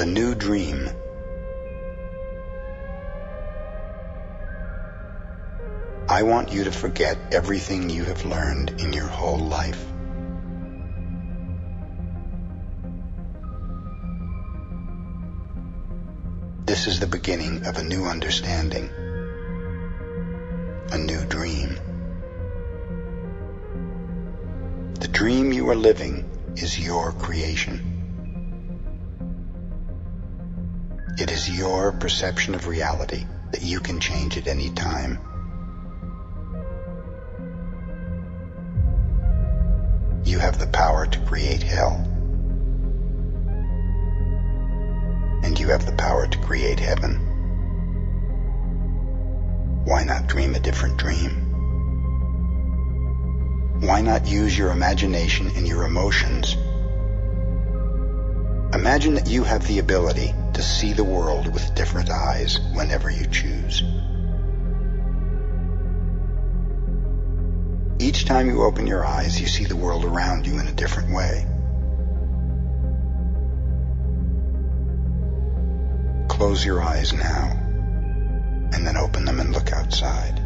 new dream. I want you to forget everything you have learned in your whole life. This is the beginning of a new understanding, a new dream. The dream you are living is your creation. It is your perception of reality that you can change at any time. You have the power to create hell. And you have the power to create heaven. Why not dream a different dream? Why not use your imagination and your emotions? Imagine that you have the ability to see the world with different eyes whenever you choose. Each time you open your eyes, you see the world around you in a different way. Close your eyes now, and then open them and look outside.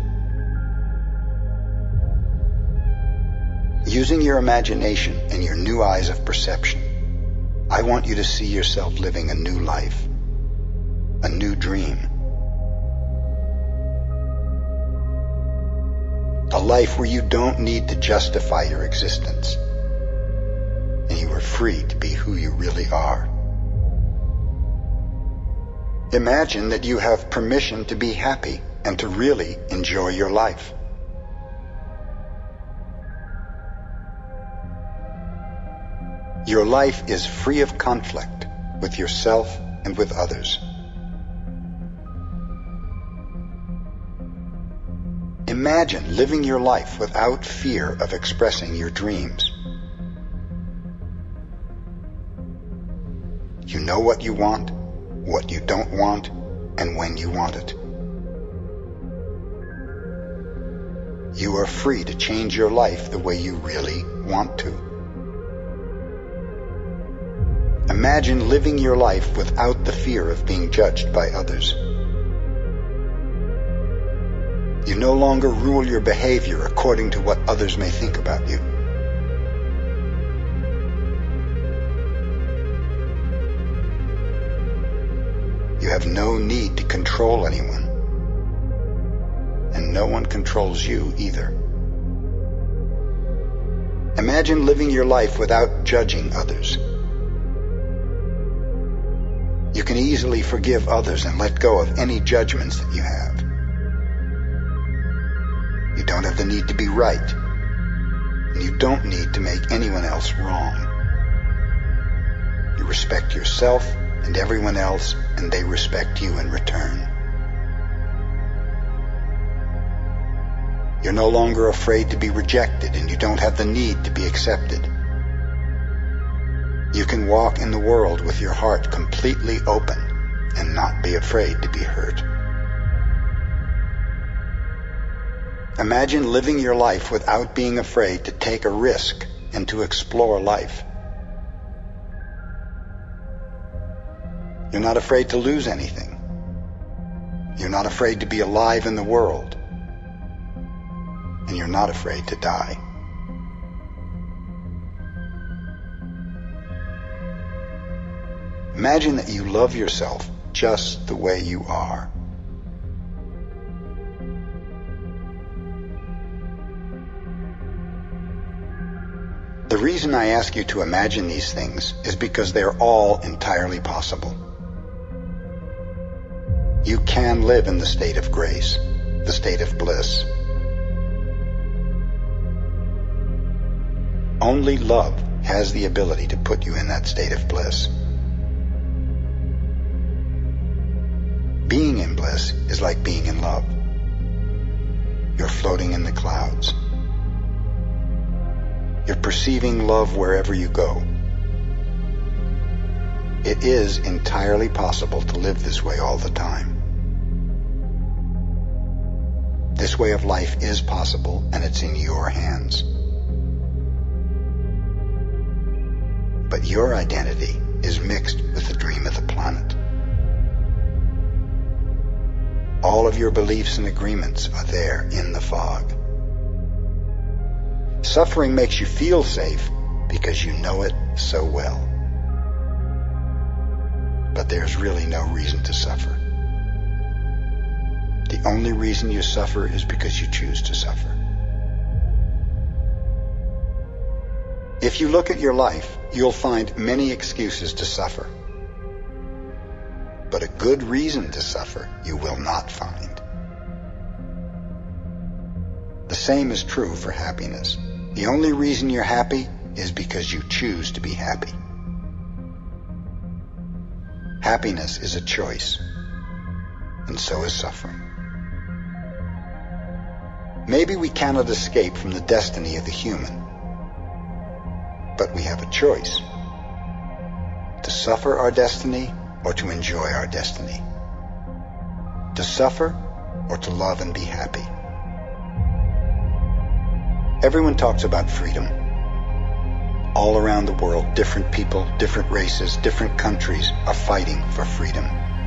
Using your imagination and your new eyes of perception, I want you to see yourself living a new life, a new dream. A life where you don't need to justify your existence, and you are free to be who you really are. Imagine that you have permission to be happy and to really enjoy your life. Your life is free of conflict with yourself and with others. Imagine living your life without fear of expressing your dreams. You know what you want, what you don't want, and when you want it. You are free to change your life the way you really want to. Imagine living your life without the fear of being judged by others. You no longer rule your behavior according to what others may think about you. You have no need to control anyone, and no one controls you either. Imagine living your life without judging others. You can easily forgive others and let go of any judgments that you have. You don't have the need to be right, and you don't need to make anyone else wrong. You respect yourself and everyone else, and they respect you in return. You're no longer afraid to be rejected, and you don't have the need to be accepted. You can walk in the world with your heart completely open and not be afraid to be hurt. Imagine living your life without being afraid to take a risk and to explore life. You're not afraid to lose anything. You're not afraid to be alive in the world. And you're not afraid to die. Imagine that you love yourself just the way you are. The reason I ask you to imagine these things is because they're all entirely possible. You can live in the state of grace, the state of bliss. Only love has the ability to put you in that state of bliss. Being in bliss is like being in love. You're floating in the clouds. You're perceiving love wherever you go. It is entirely possible to live this way all the time. This way of life is possible, and it's in your hands. But your identity is mixed with the dream of the planet. All of your beliefs and agreements are there in the fog. Suffering makes you feel safe because you know it so well. But there's really no reason to suffer. The only reason you suffer is because you choose to suffer. If you look at your life, you'll find many excuses to suffer. But a good reason to suffer you will not find. The same is true for happiness. The only reason you're happy is because you choose to be happy. Happiness is a choice, and so is suffering. Maybe we cannot escape from the destiny of the human, but we have a choice: to suffer our destiny or to enjoy our destiny, to suffer or to love and be happy. Everyone talks about freedom. All around the world, different people, different races, different countries are fighting for freedom.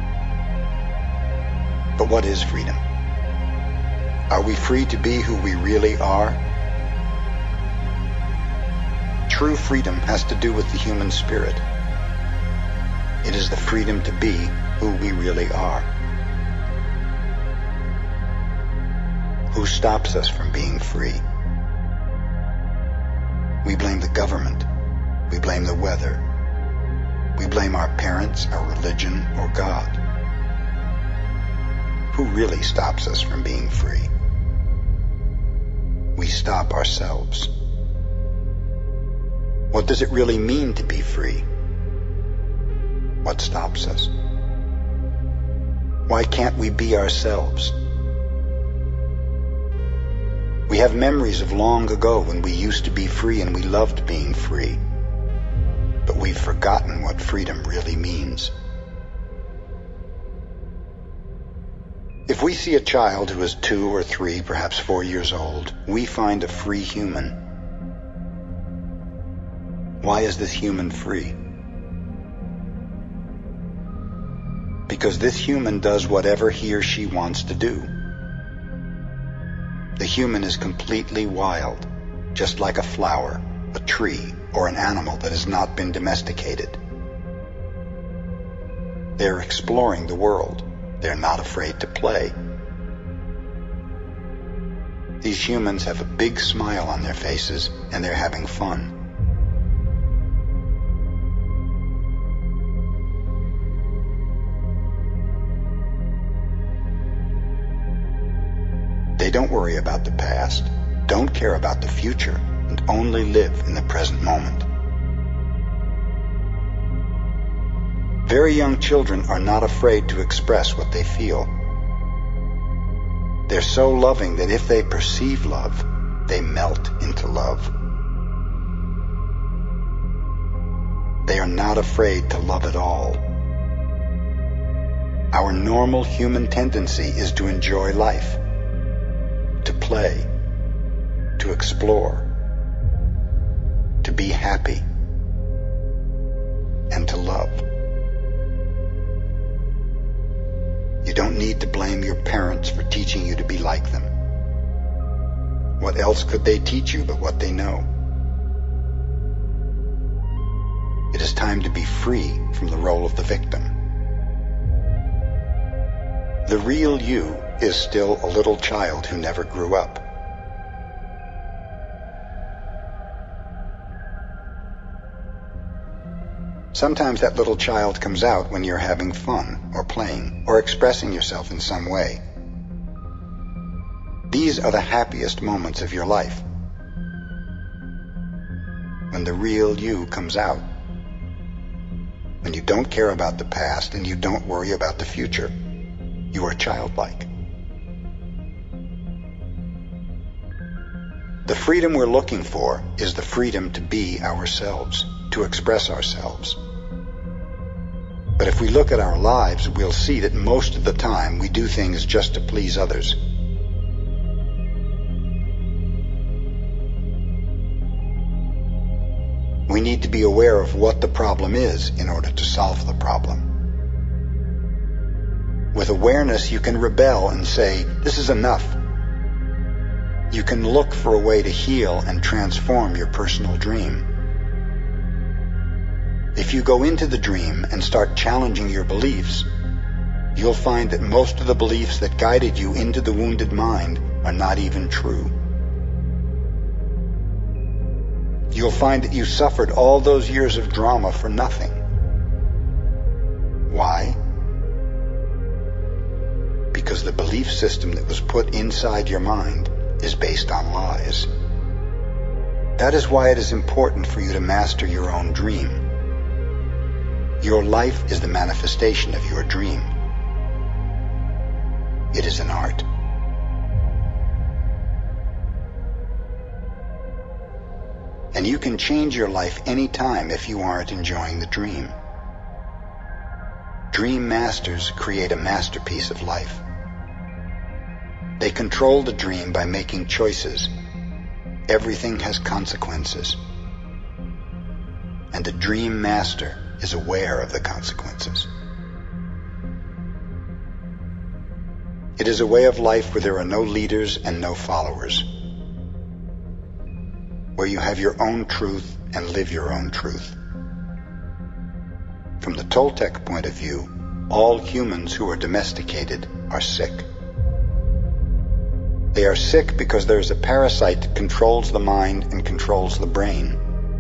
But what is freedom? Are we free to be who we really are? True freedom has to do with the human spirit. It is the freedom to be who we really are. Who stops us from being free? We blame the government. We blame the weather. We blame our parents, our religion, or God. Who really stops us from being free? We stop ourselves. What does it really mean to be free? What stops us? Why can't we be ourselves? We have memories of long ago when we used to be free and we loved being free. But we've forgotten what freedom really means. If we see a child who is 2 or 3, perhaps 4 years old, we find a free human. Why is this human free? Because this human does whatever he or she wants to do. The human is completely wild, just like a flower, a tree, or an animal that has not been domesticated. They're exploring the world. They're not afraid to play. These humans have a big smile on their faces, and they're having fun. They don't worry about the past, don't care about the future, and only live in the present moment. Very young children are not afraid to express what they feel. They're so loving that if they perceive love, they melt into love. They are not afraid to love at all. Our normal human tendency is to enjoy life, to play, to explore, to be happy, and to love. You don't need to blame your parents for teaching you to be like them. What else could they teach you but what they know? It is time to be free from the role of the victim. The real you is still a little child who never grew up. Sometimes that little child comes out when you're having fun, or playing, or expressing yourself in some way. These are the happiest moments of your life. When the real you comes out. When you don't care about the past and you don't worry about the future. You are childlike. The freedom we're looking for is the freedom to be ourselves, to express ourselves. But if we look at our lives, we'll see that most of the time we do things just to please others. We need to be aware of what the problem is in order to solve the problem. With awareness, you can rebel and say, "This is enough." You can look for a way to heal and transform your personal dream. If you go into the dream and start challenging your beliefs, you'll find that most of the beliefs that guided you into the wounded mind are not even true. You'll find that you suffered all those years of drama for nothing. Why? Because the belief system that was put inside your mind is based on lies. That is why it is important for you to master your own dream. Your life is the manifestation of your dream. It is an art. And you can change your life any time if you aren't enjoying the dream. Dream masters create a masterpiece of life. They control the dream by making choices. Everything has consequences. And the dream master is aware of the consequences. It is a way of life where there are no leaders and no followers, where you have your own truth and live your own truth. From the Toltec point of view, all humans who are domesticated are sick. They are sick because there is a parasite that controls the mind and controls the brain.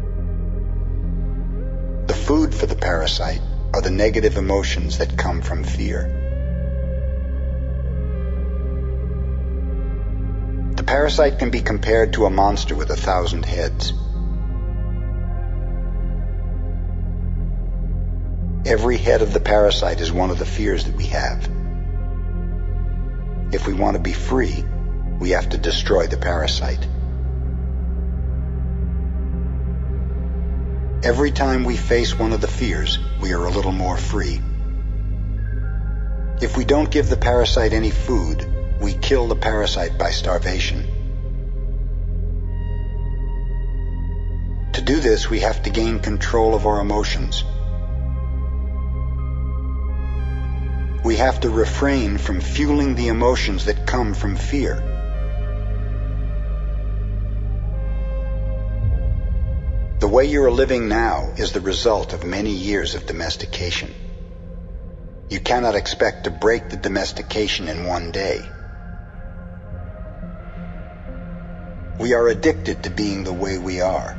The food for the parasite are the negative emotions that come from fear. The parasite can be compared to a monster with 1,000 heads. Every head of the parasite is one of the fears that we have. If we want to be free, we have to destroy the parasite. Every time we face one of the fears, we are a little more free. If we don't give the parasite any food, we kill the parasite by starvation. To do this, we have to gain control of our emotions. We have to refrain from fueling the emotions that come from fear. The way you are living now is the result of many years of domestication. You cannot expect to break the domestication in one day. We are addicted to being the way we are.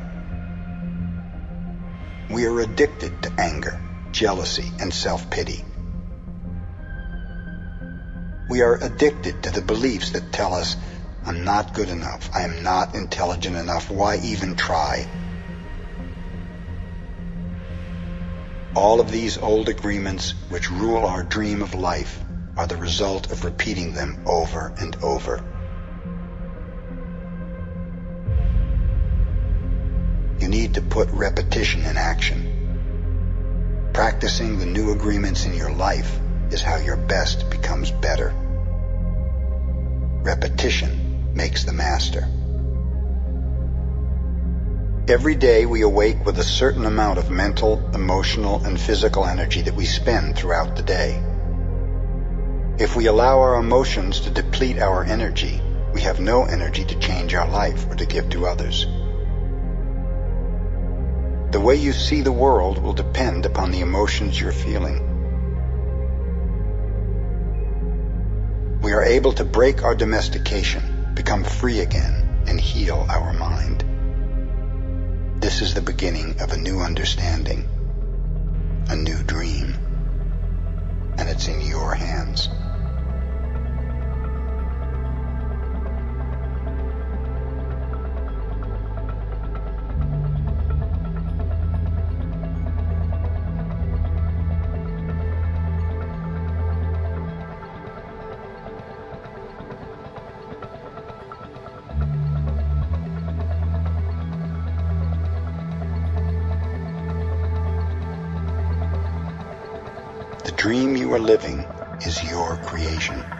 We are addicted to anger, jealousy, and self-pity. We are addicted to the beliefs that tell us, "I'm not good enough, I am not intelligent enough, why even try?" All of these old agreements which rule our dream of life are the result of repeating them over and over. You need to put repetition in action. Practicing the new agreements in your life is how your best becomes better. Repetition makes the master. Every day we awake with a certain amount of mental, emotional, and physical energy that we spend throughout the day. If we allow our emotions to deplete our energy, we have no energy to change our life or to give to others. The way you see the world will depend upon the emotions you're feeling. We are able to break our domestication, become free again, and heal our mind. This is the beginning of a new understanding, a new dream, and it's in your hands. The dream you are living is your creation.